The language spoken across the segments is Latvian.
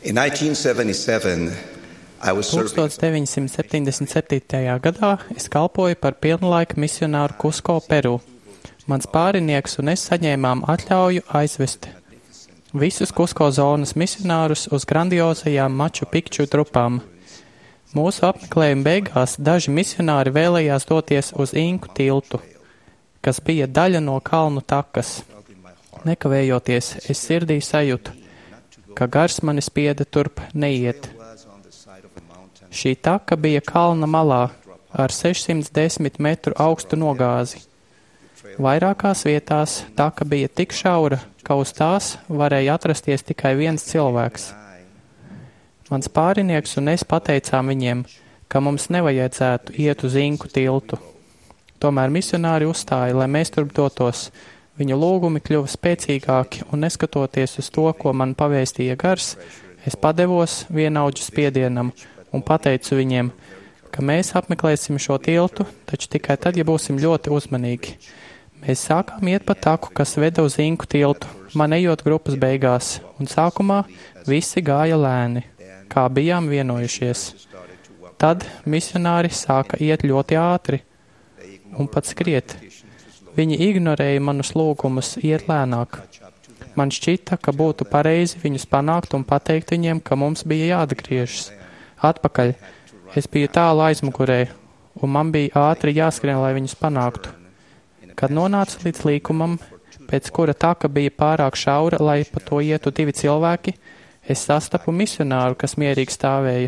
In 1977, I was serving 1977. gadā es kalpoju par pilnlaika misionāru Kusko, Peru. Mans pārinieks un es saņēmām atļauju aizvest visus Kusko zonas misionārus uz grandiozajām Maču Pikču trupām. Mūsu apmeklējuma beigās daži misionāri vēlējās doties uz Inku tiltu, kas bija daļa no kalnu takas. Nekavējoties, es sirdī sajūtu, ka gars mani spieda turp neiet. Šī taka bija kalna malā ar 610 metru augstu nogāzi. Vairākās vietās taka bija tik šaura, ka uz tās varēja atrasties tikai viens cilvēks. Mans pārinieks un es pateicām viņiem, ka mums nevajadzētu iet uz Inku tiltu. Tomēr misionāri uzstāja, lai mēs turp dotos. Viņu lūgumi kļuva spēcīgāki, un neskatoties uz to, ko man pavēstīja gars, es padevos vienaudžu spiedienam un pateicu viņiem, ka mēs apmeklēsim šo tiltu, taču tikai tad, ja būsim ļoti uzmanīgi. Mēs sākām iet pa taku, kas veda uz Inku tiltu, man ejot grupas beigās, un sākumā visi gāja lēni, kā bijām vienojušies. Tad misionāri sāka iet ļoti ātri un pat skriet. Viņi ignorēja manus lūgumus iet lēnāk. Man šķita, ka būtu pareizi viņus panākt un pateikt viņiem, ka mums bija jāatgriežas atpakaļ. Es biju tālu aizmugurē, un man bija ātri jāskrien, lai viņus panāktu. Kad nonāca līdz līkumam, pēc kura taka bija pārāk šaura, lai pa to ietu divi cilvēki, es sastapu misionāru, kas mierīgi stāvēja.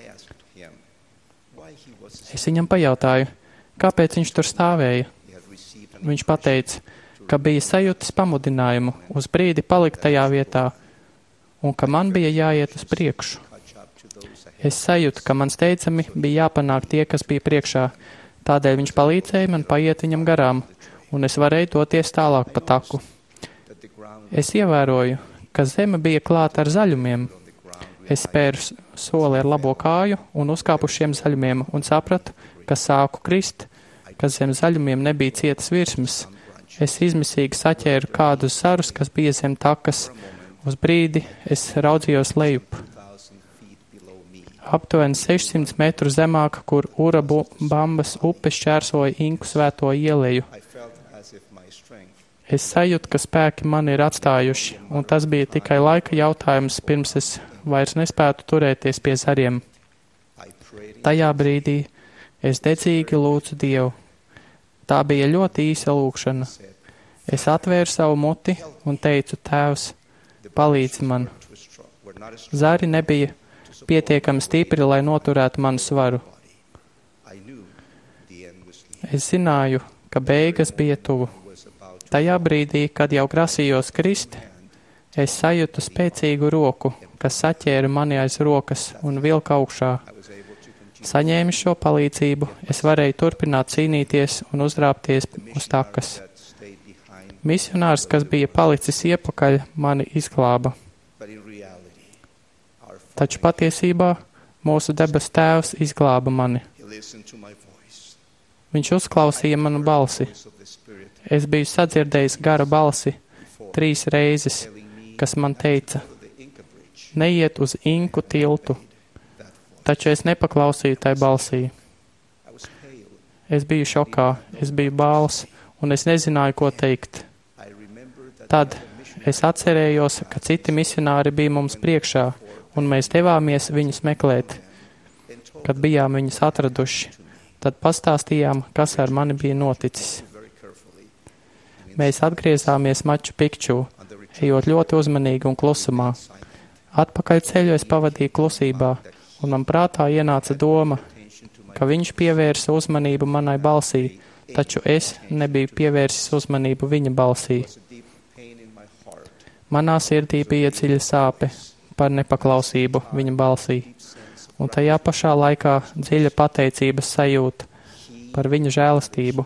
Es viņam pajautāju, kāpēc viņš tur stāvēja. Viņš pateica, ka bija sajūtis pamudinājumu uz brīdi palikt tajā vietā un ka man bija jāiet uz priekšu. Es sajūtu, ka man steidzami bija jāpanāk tie, kas bija priekšā. Tādēļ viņš palīdzēja man paiet viņam garām, un es varēju doties tālāk pa taku. Es ievēroju, ka zeme bija klāta ar zaļumiem. Es spēru soli ar labo kāju un uzkāpu šiem zaļumiem un sapratu, ka sāku krist, ka zem zaļumiem nebija cietas virsmas. Es izmisīgi saķēru kādus zarus, kas bija zem takas. Uz brīdi es raudzījos lejup. Aptuveni 600 metru zemāk, kur Urabambas upe šķērsoja Inku svēto ieleju. Es sajūtu, ka spēki mani ir atstājuši, un tas bija tikai laika jautājums, pirms es vairs nespētu turēties pie zariem. Tajā brīdī es dedzīgi lūdzu Dievu. Tā bija ļoti īsa lūkšana. Es atvēru savu muti un teicu, Tēvs, palīdzi man. Zari nebija pietiekami stipri, lai noturētu manu svaru. Es zināju, ka beigas bija tuvu. Tajā brīdī, kad jau grasījos krist, es sajūtu spēcīgu roku, kas saķēra mani aiz rokas un vilka augšā. Saņēmis šo palīdzību, es varēju turpināt cīnīties un uzrāpties uz takas. Misionārs, kas bija palicis iepakaļ, mani izglāba. Taču patiesībā mūsu debes Tēvs izglāba mani. Viņš uzklausīja manu balsi. Es biju sadzirdējis gara balsi 3 reizes, kas man teica, neiet uz Inku tiltu. Taču es nepaklausīju tai balsī. Es biju šokā, es biju bāls, un es nezināju, ko teikt. Tad es atcerējos, ka citi misionāri bija mums priekšā, un mēs devāmies viņus meklēt. Kad bijām viņus atraduši, tad pastāstījām, kas ar mani bija noticis. Mēs atgriezāmies Maču Pikču, ejot ļoti uzmanīgi un klusumā. Atpakaļ ceļu es pavadīju klusībā, un man prātā ienāca doma, ka viņš pievērsa uzmanību manai balsī, taču es nebiju pievērsis uzmanību viņa balsī. Manā sirdī bija dziļa sāpe par nepaklausību viņa balsī, un tajā pašā laikā dziļa pateicības sajūta par viņa žēlastību.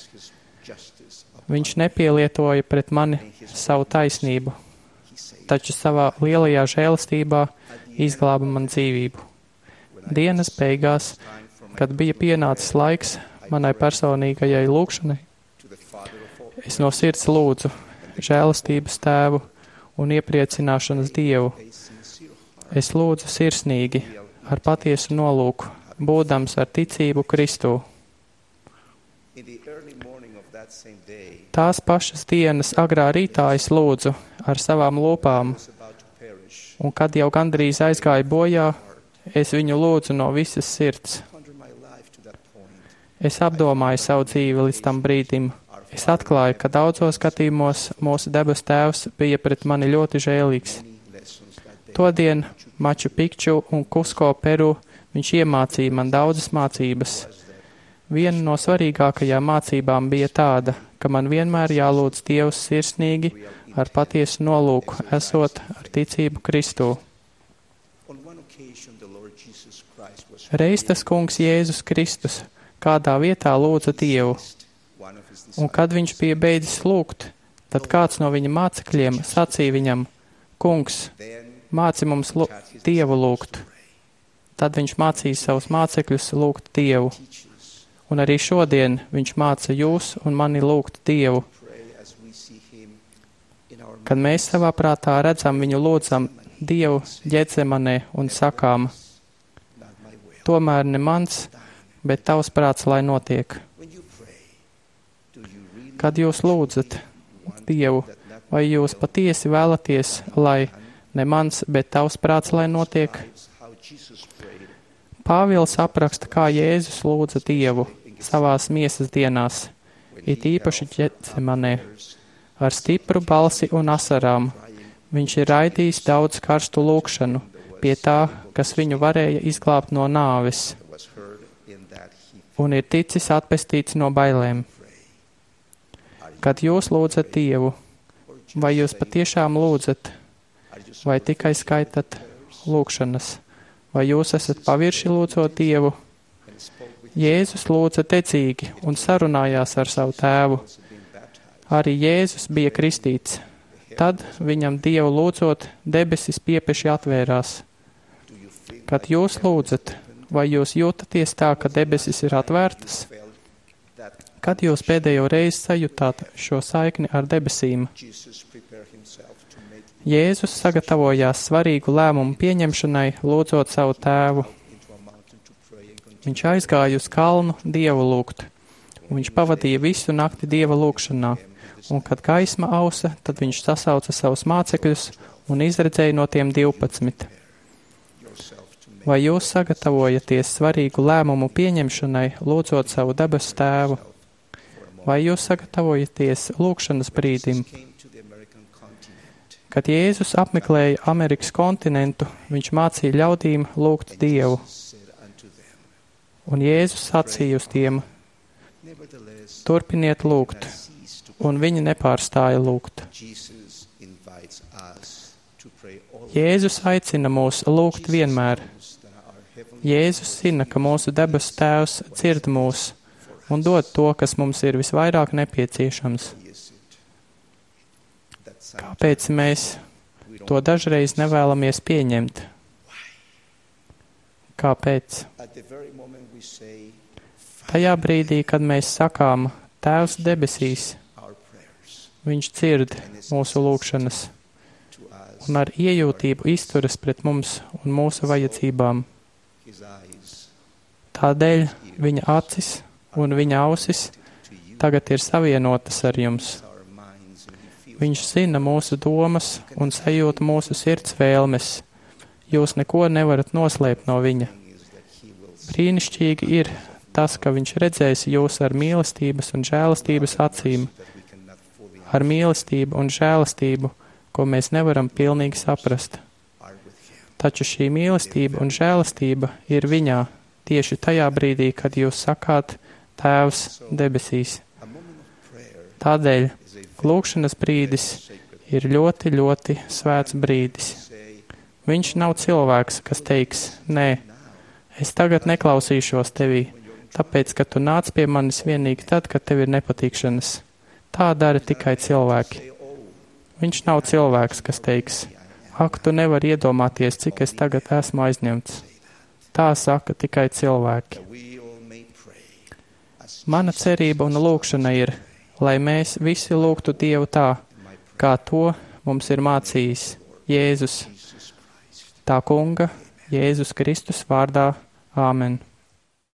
Viņš nepielietoja pret mani savu taisnību, taču savā lielajā žēlastībā izglāba man dzīvību. Dienas beigās, kad bija pienācis laiks manai personīgajai lūgšanai, es no sirds lūdzu žēlastības Tēvu un iepriecināšanas Dievu, Es lūdzu sirsnīgi, ar patiesu nolūku, būdams ar ticību Kristū. Tās pašas dienas agrā rītā es lūdzu ar savām lūpām, un kad jau gandrīz aizgāja bojā, es viņu lūdzu no visas sirds. Es apdomāju savu dzīvi līdz tam brīdim. Es atklāju, ka daudzos skatījumos mūsu debes Tēvs bija pret mani ļoti žēlīgs. Todien Maču Pikču un Kusko Peru viņš iemācīja man daudzas mācības. Viena no svarīgākajām mācībām bija tāda, ka man vienmēr jālūdz Dievs sirsnīgi, ar patiesu nolūku, esot ar ticību Kristū. Reiz tas kungs Jēzus Kristus kādā vietā lūdza Dievu, un kad viņš bija beidzis lūgt, tad kāds no viņa mācekļiem sacīja viņam: Kungs, māci mums Dievu lūgt. Tad viņš mācīja savus mācekļus lūgt Dievu. Un arī šodien viņš māca jūs un mani lūgt Dievu. Kad mēs savā prātā redzam viņu lūdzam Dievu Ģetsemanē un sakām: Tomēr ne mans, bet tavs prāts, lai notiek. Kad jūs lūdzat Dievu, vai jūs patiesi vēlaties, lai ne mans, bet tavs prāts, lai notiek? Pāvils apraksta, kā Jēzus lūdza Dievu savās miesas dienās, it īpaši Ģetsemanē, ar stipru balsi un asarām. Viņš ir raidījis daudz karstu lūgšanu pie tā, kas viņu varēja izglābt no nāves, un ir ticis atpestīts no bailēm. Kad jūs lūdzat Dievu, vai jūs patiešām lūdzat, vai tikai skaitat lūgšanas, vai jūs esat pavirši lūdzot Dievu? Jēzus lūdza decīgi un sarunājās ar savu tēvu. Arī Jēzus bija kristīts. Tad viņam Dievu lūdzot, debesis piepeši atvērās. Kad jūs lūdzat, vai jūs jūtaties tā, ka debesis ir atvērtas? Kad jūs pēdējo reizi sajūtāt šo saikni ar debesīm? Jēzus sagatavojās svarīgu lēmumu pieņemšanai, lūdzot savu tēvu. Viņš aizgāja uz kalnu Dievu lūgt, un viņš pavadīja visu nakti Dieva lūgšanā, un kad gaisma ausa, tad viņš sasauca savus mācekļus un izredzēja no tiem 12. Vai jūs sagatavojaties svarīgu lēmumu pieņemšanai, lūdzot savu debesu tēvu? Vai jūs sagatavojaties lūgšanas brīdim? Kad Jēzus apmeklēja Amerikas kontinentu, viņš mācīja ļaudīm lūgt Dievu. Un Jēzus sacīja uz tiem: turpiniet lūgt, un viņi nepārstāja lūgt. Jēzus aicina mūs lūgt vienmēr. Jēzus zina, ka mūsu debesu Tēvs dzird mūs un dod to, kas mums ir visvairāk nepieciešams. Kāpēc mēs to dažreiz nevēlamies pieņemt? Kāpēc? Tajā brīdī, kad mēs sakām Tēvs debesīs, Viņš dzird mūsu lūgšanas un ar iejūtību izturas pret mums un mūsu vajadzībām. Tādēļ viņa acis un viņa ausis tagad ir savienotas ar jums. Viņš zina mūsu domas un sajūta mūsu sirds vēlmes. Jūs neko nevarat noslēpt no viņa. Brīnišķīgi ir tas, ka viņš redzēs jūs ar mīlestības un žēlastības acīm, ar mīlestību un žēlastību, ko mēs nevaram pilnīgi saprast. Taču šī mīlestība un žēlastība ir viņā tieši tajā brīdī, kad jūs sakāt Tēvs debesīs. Tādēļ lūgšanas brīdis ir ļoti, ļoti svēts brīdis. Viņš nav cilvēks, kas teiks: nē, es tagad neklausīšos tevī, tāpēc, ka tu nāc pie manis vienīgi tad, kad tev ir nepatīkšanas. Tā dara tikai cilvēki. Viņš nav cilvēks, kas teiks: ak, tu nevari iedomāties, cik es tagad esmu aizņemts. Tā saka tikai cilvēki. Mana cerība un lūgšana ir, lai mēs visi lūgtu Dievu tā, kā to mums ir mācījis Jēzus. tā Kunga Jēzus Kristus vārdā. Āmen.